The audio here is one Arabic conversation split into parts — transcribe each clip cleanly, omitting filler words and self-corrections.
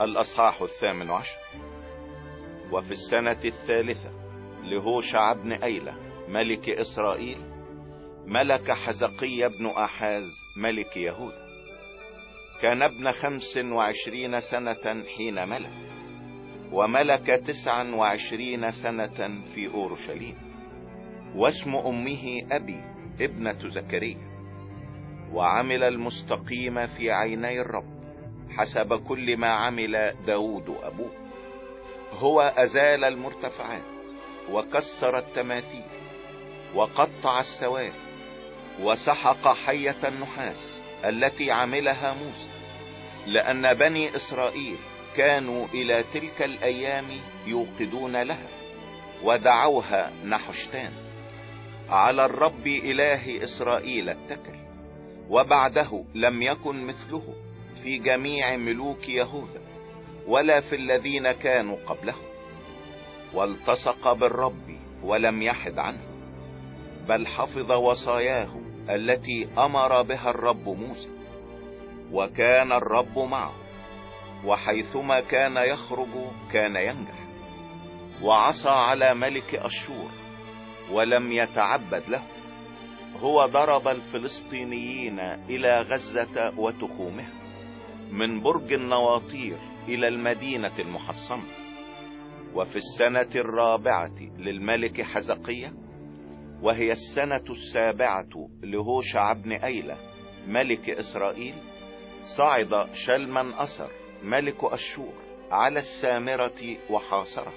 الأصحاح 18. وفي السنة 3 لهوشع بن أيلة ملك إسرائيل ملك حزقيا بن آحاز ملك يهوذا. كان ابن 25 سنة حين ملك، وملك 29 سنة في أورشليم. واسم أمه أبي ابنة زكريا. وعمل المستقيم في عيني الرب حسب كل ما عمل داود أبوه. هو أزال المرتفعات وكسر التماثيل وقطع السواري وسحق حية النحاس التي عملها موسى، لأن بني إسرائيل كانوا إلى تلك الأيام يوقدون لها ودعوها نحشتان. على الرب إله إسرائيل اتكل، وبعده لم يكن مثله في جميع ملوك يهوذا ولا في الذين كانوا قبله. والتصق بالرب ولم يحد عنه، بل حفظ وصاياه التي أمر بها الرب موسى. وكان الرب معه، وحيثما كان يخرج كان ينجح. وعصى على ملك أشور ولم يتعبد له. هو ضرب الفلسطينيين إلى غزة وتخومها، من برج النواطير إلى المدينة المحصنة. وفي السنة 4 للملك حزقيا، وهي السنة 7 لهوشع بن أيلة ملك إسرائيل، صعد شلمن أسر ملك أشور على السامرة وحاصرها،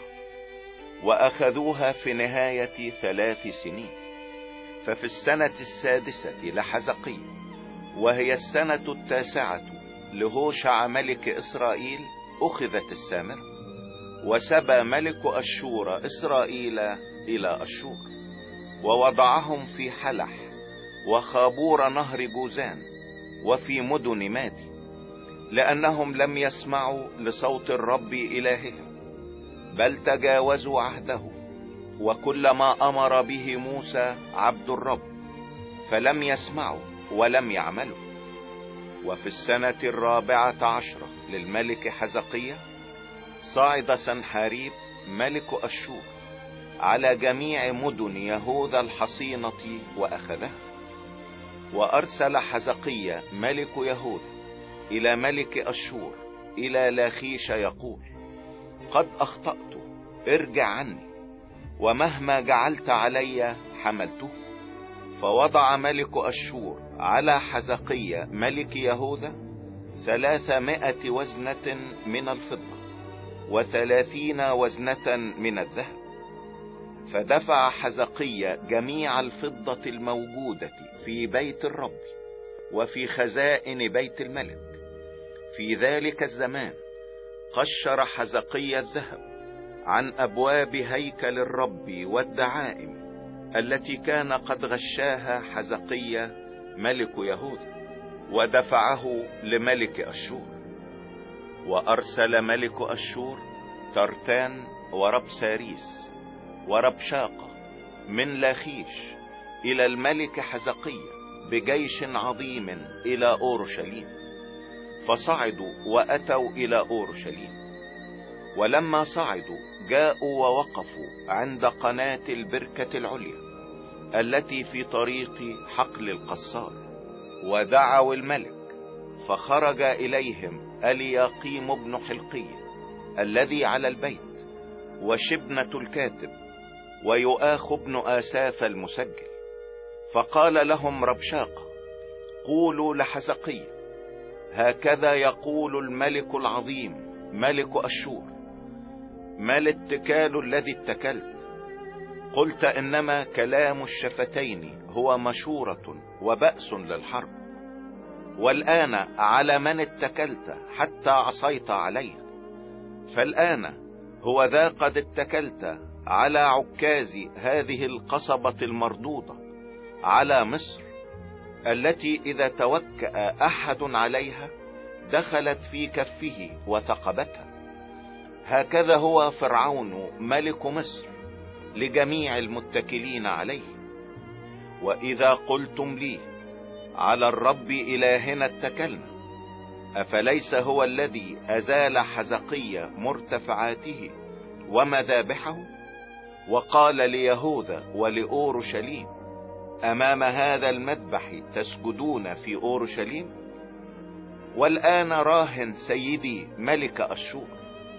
وأخذوها في نهاية 3 سنين. ففي السنة 6 لحزقيا، وهي السنة 9 لهوشع ملك إسرائيل، أخذت السامرة، وسبى ملك أشور إسرائيل إلى أشور، ووضعهم في حلح وخابور نهر جوزان وفي مدن مادي، لأنهم لم يسمعوا لصوت الرب إلههم، بل تجاوزوا عهده وكل ما أمر به موسى عبد الرب، فلم يسمعوا ولم يعملوا. وفي السنة 14 للملك حزقيا، صعد سنحاريب ملك أشور على جميع مدن يهوذا الحصينة وأخذها. وأرسل حزقيا ملك يهوذا إلى ملك أشور إلى لاخيش يقول: قد أخطأت، ارجع عني، ومهما جعلت علي حملته. فوضع ملك أشور على حزقيا ملك يهوذا 300 وزنة من الفضة و30 وزنة من الذهب. فدفع حزقيا جميع الفضة الموجودة في بيت الرب وفي خزائن بيت الملك. في ذلك الزمان قشر حزقيا الذهب عن أبواب هيكل الرب والدعائم التي كان قد غشاها حزقيا ملك يهوذا، ودفعه لملك أشور. وأرسل ملك أشور ترتان وربساريس وربشاقة من لاخيش إلى الملك حزقيا بجيش عظيم إلى أورشليم، فصعدوا وأتوا إلى أورشليم. ولما صعدوا جاءوا ووقفوا عند قناة البركة العليا التي في طريق حقل القصار، ودعوا الملك. فخرج إليهم الياقيم بن حلقية الذي على البيت، وشبنة الكاتب، ويؤاخ بن آساف المسجل. فقال لهم ربشاقة: قولوا لحزقيا: هكذا يقول الملك العظيم ملك أشور: ما الاتكال الذي اتكلت؟ قلت إنما كلام الشفتين هو مشورة وبأس للحرب. والآن على من اتكلت حتى عصيت علي؟ فالآن هو ذا قد اتكلت على عكاز هذه القصبة المردودة على مصر، التي إذا توكأ أحد عليها دخلت في كفه وثقبتها. هكذا هو فرعون ملك مصر لجميع المتكلين عليه. وإذا قلتم لي: على الرب إلهنا اتكلنا، أفليس هو الذي أزال حزقية مرتفعاته ومذابحه، وقال ليهوذا ولأورشليم: أمام هذا المذبح تسجدون في أورشليم؟ والآن راهن سيدي ملك أشور،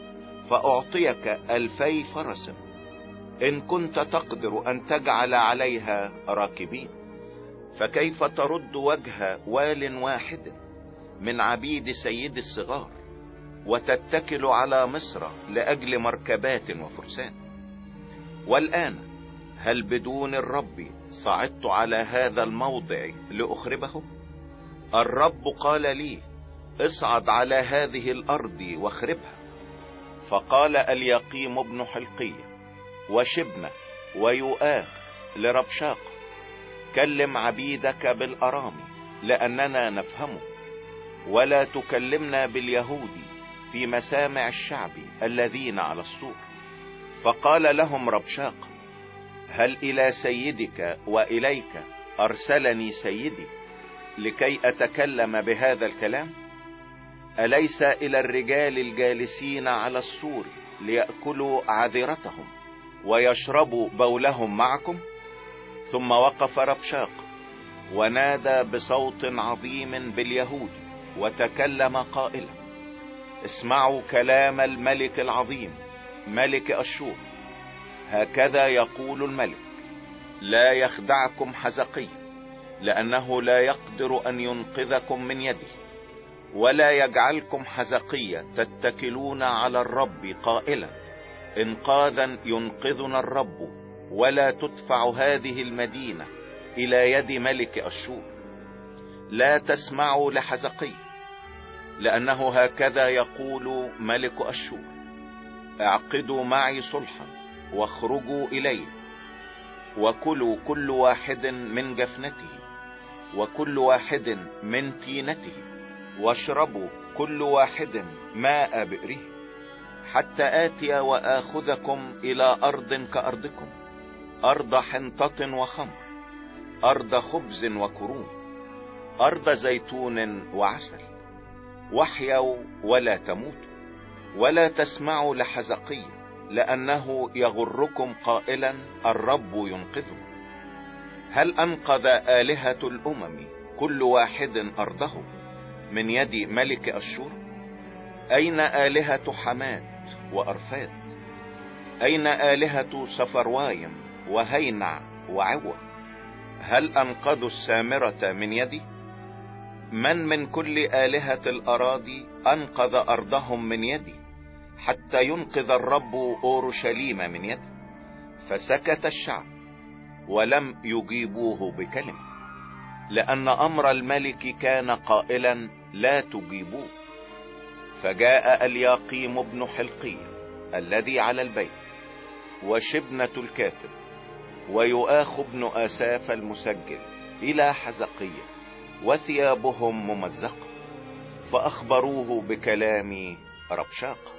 فأعطيك 2000 فرس إن كنت تقدر أن تجعل عليها راكبين، فكيف ترد وجه وال واحد من عبيد سيد الصغار وتتكل على مصر لأجل مركبات وفرسان؟ والآن هل بدون الرب صعدت على هذا الموضع لأخربه؟ الرب قال لي: اصعد على هذه الأرض واخربها. فقال اليقيم بن حلقية وشبنة ويؤاخ لربشاق: كلم عبيدك بالأرامي لأننا نفهمه، ولا تكلمنا باليهود في مسامع الشعب الذين على السور. فقال لهم ربشاق: هل إلى سيدك وإليك أرسلني سيدي لكي أتكلم بهذا الكلام؟ أليس إلى الرجال الجالسين على السور ليأكلوا عذرتهم ويشربوا بولهم معكم؟ ثم وقف ربشاق ونادى بصوت عظيم باليهود وتكلم قائلا: اسمعوا كلام الملك العظيم ملك أشور. هكذا يقول الملك: لا يخدعكم حزقية، لأنه لا يقدر أن ينقذكم من يدي، ولا يجعلكم حزقية تتكلون على الرب قائلا: انقاذا ينقذنا الرب، ولا تدفع هذه المدينة إلى يد ملك أشور. لا تسمعوا لحزقية، لأنه هكذا يقول ملك أشور: اعقدوا معي صلحا واخرجوا إلي، وكلوا كل واحد من جفنته وكل واحد من تينته، واشربوا كل واحد ماء بئره، حتى آتي وآخذكم إلى أرض كأرضكم، أرض حنطة وخمر، أرض خبز وكروم، أرض زيتون وعسل. واحيوا ولا تموتوا، ولا تسمعوا لحزقية، لأنه يغركم قائلا: الرب ينقذنا. هل أنقذ آلهة الأمم كل واحد أرضه من يد ملك أشور؟ أين آلهة حماد وأرفاد؟ أين آلهة سفروايم وهينع وعوى؟ هل أنقذوا السامرة من يدي؟ من كل آلهة الأراضي أنقذ أرضهم من يدي، حتى ينقذ الرب أورشليم من يدي؟ فسكت الشعب ولم يجيبوه بكلمة، لأن أمر الملك كان قائلا: لا تجيبوه. فجاء اليقيم بن حلقية الذي على البيت، وشبنة الكاتب، ويؤاخ بن آساف المسجل إلى حزقية، وثيابهم ممزقة، فأخبروه بكلام ربشاق.